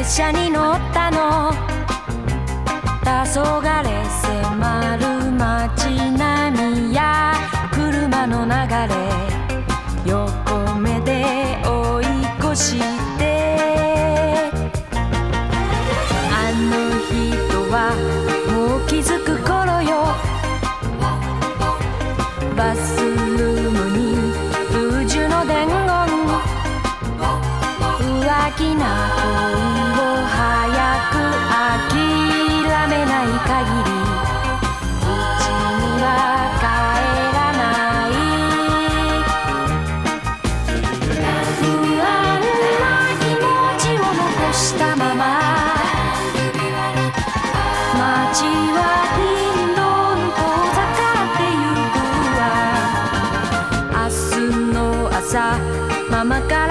車に乗ったの。黄昏迫る街並みや車の流れ、横目で追い越して、あの人はもう気づく頃よ。バスルームにルージュの伝言、浮気な恋を早く諦めない限りうちには帰らない。不安な気持ちを残したまま街はどんどん遠ざかってゆくわ。明日の朝ママから